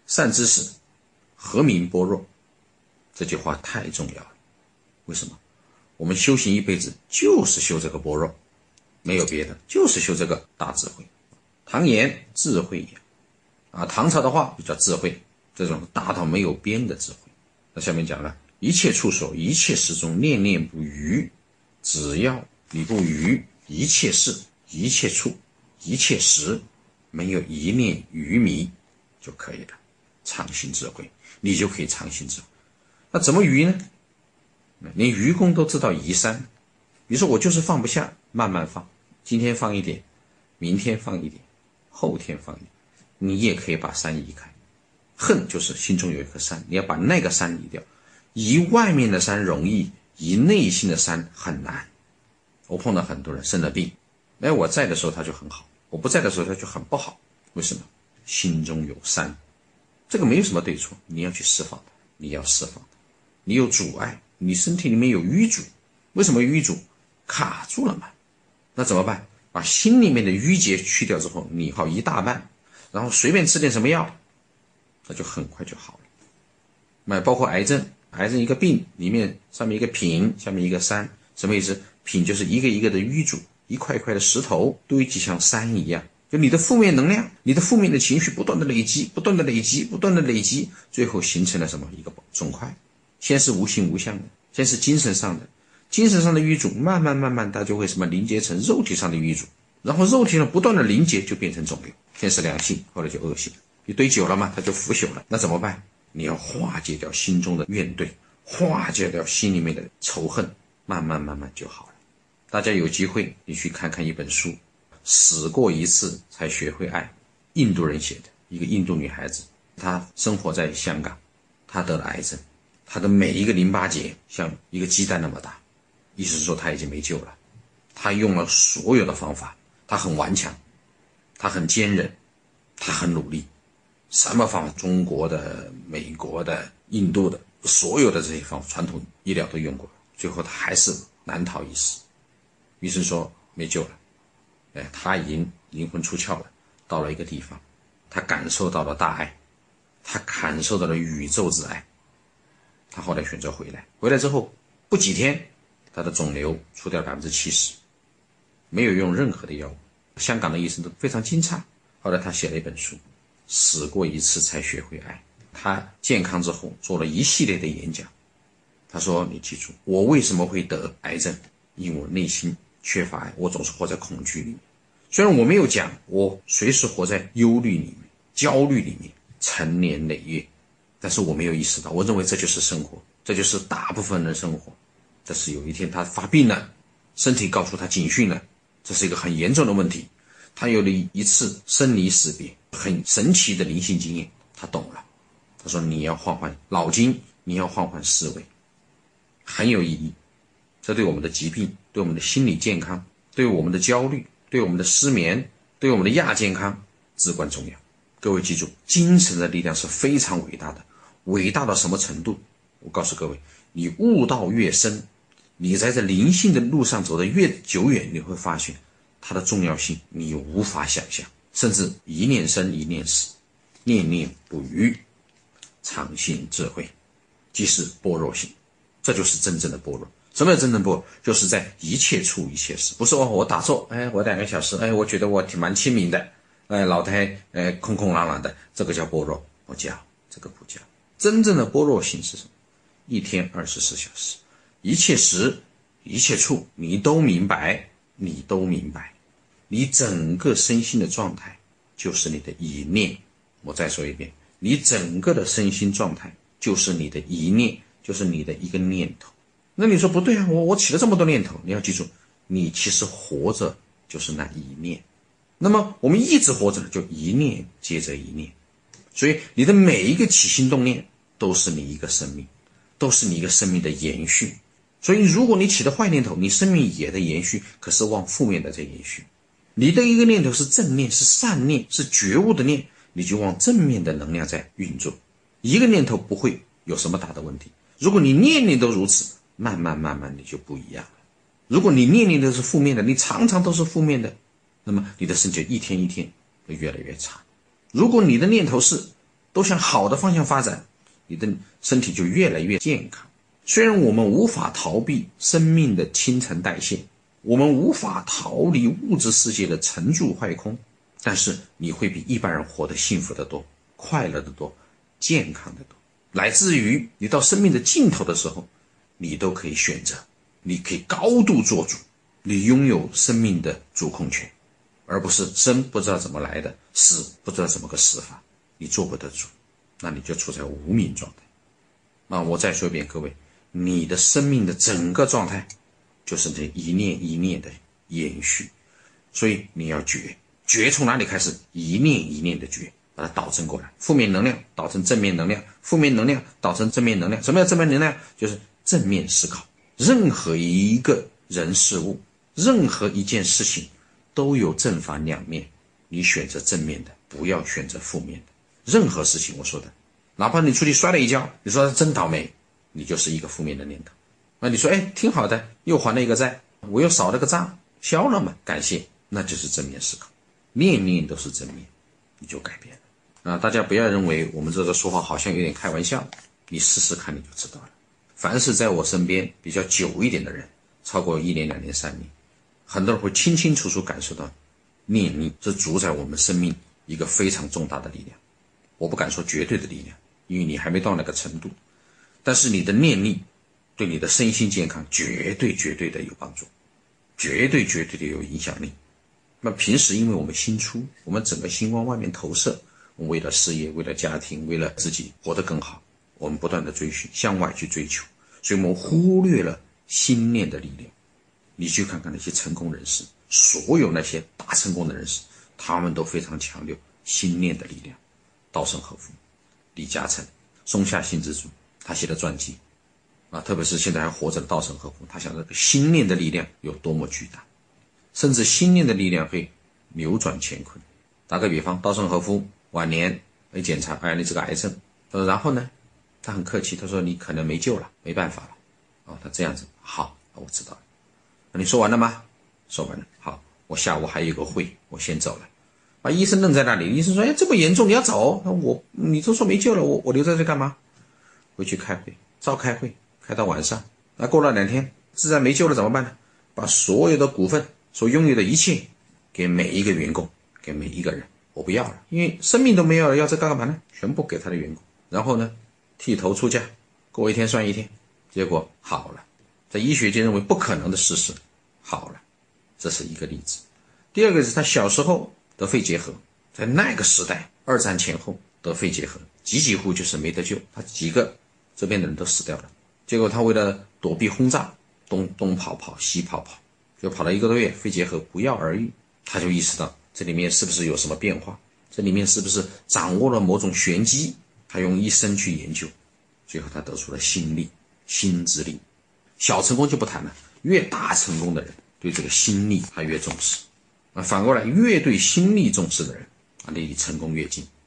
善知识，和名般若。这句话太重要了。为什么？我们修行一辈子就是修这个般若，没有别的，就是修这个大智慧。唐言智慧也唐朝的话就叫智慧，这种大到没有边的智慧。那下面讲了，一切处所，一切时中，念念不渝。只要你不渝，一切事，一切处，一切时，没有一念愚迷就可以了。常行智慧，你就可以常行智慧。那怎么愚呢？连愚公都知道移山。你说我就是放不下，慢慢放，今天放一点，明天放一点，后天放一点，你也可以把山移开。恨就是心中有一颗山，你要把那个山移掉。移外面的山容易，移内心的山很难。我碰到很多人生了病，我在的时候他就很好，我不在的时候他就很不好。为什么？心中有山。这个没有什么对错，你要去释放它，你要释放它。你有阻碍，你身体里面有淤阻。为什么淤阻？卡住了嘛。那怎么办？把心里面的淤结去掉之后，你好一大半，然后随便吃点什么药，那就很快就好了。包括癌症，癌症一个病里面上面一个品，下面一个山，什么意思？品就是一个一个的淤阻，一块一块的石头堆积像山一样。就你的负面能量，你的负面的情绪不断的累积，不断的累积，不断的累积，最后形成了什么？一个肿块。先是无形无相的，先是精神上的，精神上的淤阻，慢慢它就会什么凝结成肉体上的淤阻，然后肉体上不断的凝结就变成肿瘤，先是良性，后来就恶性，一堆久了嘛，它就腐朽了。那怎么办？你要化解掉心中的怨怼，化解掉心里面的仇恨，慢慢就好了。大家有机会你去看看一本书，死过一次才学会爱，印度人写的，一个印度女孩子，她生活在香港，她得了癌症，她的每一个淋巴结像一个鸡蛋那么大，意思是说她已经没救了。她用了所有的方法，她很顽强，她很坚韧，她很努力，什么方法，中国的、美国的、印度的，所有的这些方法，传统医疗都用过，最后她还是难逃一死。于是说没救了。他已经灵魂出窍了，到了一个地方，他感受到了大爱，他感受到了宇宙之爱。他后来选择回来，回来之后不几天，他的肿瘤除掉70%，没有用任何的药物。香港的医生都非常惊诧。后来他写了一本书，死过一次才学会爱。他健康之后做了一系列的演讲。他说，你记住，我为什么会得癌症？因为我内心缺乏爱，我总是活在恐惧里面。虽然我没有讲，我随时活在忧虑里面、焦虑里面，成年累月，但是我没有意识到，我认为这就是生活，这就是大部分人生活。但是有一天他发病了，身体告诉他警讯了，这是一个很严重的问题。他有了一次生离死别，很神奇的灵性经验，他懂了。他说，你要换换脑筋，你要换换思维，很有意义。这对我们的疾病，对我们的心理健康，对我们的焦虑，对我们的失眠，对我们的亚健康至关重要。各位记住，精神的力量是非常伟大的，伟大到什么程度？我告诉各位，你悟道越深，你在这灵性的路上走得越久远，你会发现它的重要性你无法想象。甚至一念生一念死，念念不渝，常行智慧，即是般若性。这就是真正的般若。什么叫真正般若？就是在一切处一切时，不是我打坐，我2个小时，我觉得我蛮清明的，脑袋空空朗朗的，这个叫般若。不叫，这个不叫。真正的般若性是什么？一天24小时，一切时一切处，你都明白，你都明白。你整个身心的状态就是你的一念。我再说一遍，你整个的身心状态就是你的一念，就是你的一个念头。那你说不对啊，我起了这么多念头，你要记住，你其实活着就是那一念。那么我们一直活着，就一念接着一念。所以你的每一个起心动念都是你一个生命，都是你一个生命的延续。所以如果你起了坏念头，你生命也在延续，可是往负面的在延续。你的一个念头是正念，是善念，是觉悟的念，你就往正面的能量在运作。一个念头不会有什么大的问题。如果你念念都如此，慢慢你就不一样了。如果你念念都是负面的，你常常都是负面的，那么你的身体一天一天会越来越差。如果你的念头是都向好的方向发展，你的身体就越来越健康。虽然我们无法逃避生命的新陈代谢，我们无法逃离物质世界的成住坏空，但是你会比一般人活得幸福得多，快乐得多，健康得多，乃至于你到生命的尽头的时候，你都可以选择，你可以高度做主，你拥有生命的主控权，而不是生不知道怎么来的，死不知道怎么个死法，你做不得主，那你就处在无明状态。那我再说一遍，各位，你的生命的整个状态就是这一念一念的延续，所以你要觉从哪里开始？一念一念的觉，把它导正过来，负面能量导成正面能量，负面能量导成正面能量。什么叫正面能量？就是正面思考。任何一个人事物，任何一件事情都有正反两面，你选择正面的，不要选择负面的。任何事情我说的，哪怕你出去摔了一跤，你说真倒霉，你就是一个负面的念头。那你说挺好的，又还了一个债，我又少了个账，消了嘛，感谢，那就是正面思考。念念都是正面，你就改变了。大家不要认为我们这个说话好像有点开玩笑，你试试看你就知道了。凡是在我身边比较久一点的人，超过1年、2年、3年，很多人会清清楚楚感受到念力是主宰我们生命一个非常重大的力量。我不敢说绝对的力量，因为你还没到那个程度，但是你的念力对你的身心健康绝对的有帮助，绝对的有影响力。那平时因为我们心粗，我们整个心往外面投射，我们为了事业，为了家庭，为了自己活得更好，我们不断的追寻，向外去追求，所以我们忽略了心念的力量。你去看看那些成功人士，所有那些大成功的人士，他们都非常强调心念的力量。稻盛和夫、李嘉诚、松下幸之助，他写的传记特别是现在还活着的稻盛和夫，他想这个心念的力量有多么巨大，甚至心念的力量会扭转乾坤。打个比方，稻盛和夫晚年被检查，你这个癌症，然后呢，他很客气，他说你可能没救了，没办法了。他这样子，好，我知道了。你说完了吗？说完了。好，我下午还有个会，我先走了。把医生愣在那里，医生说这么严重你要走，你都说没救了，我留在这干嘛？回去开会，召开会，开到晚上。过了2天，自然没救了怎么办呢？把所有的股份，所拥有的一切给每一个员工，给每一个人，我不要了，因为生命都没有了，要这干嘛呢？全部给他的员工。然后呢，剃头出家，过一天算一天。结果好了，在医学界认为不可能的事实好了，这是一个例子。第二个是他小时候得肺结核，在那个时代2战前后得肺结核，几乎就是没得救，他几个这边的人都死掉了。结果他为了躲避轰炸，东跑西跑，就跑了1个多月，肺结核不药而愈。他就意识到这里面是不是有什么变化，这里面是不是掌握了某种玄机，他用一生去研究，最后他得出了心力、心之力。小成功就不谈了，越大成功的人对这个心力他越重视，反过来越对心力重视的人离成功越近。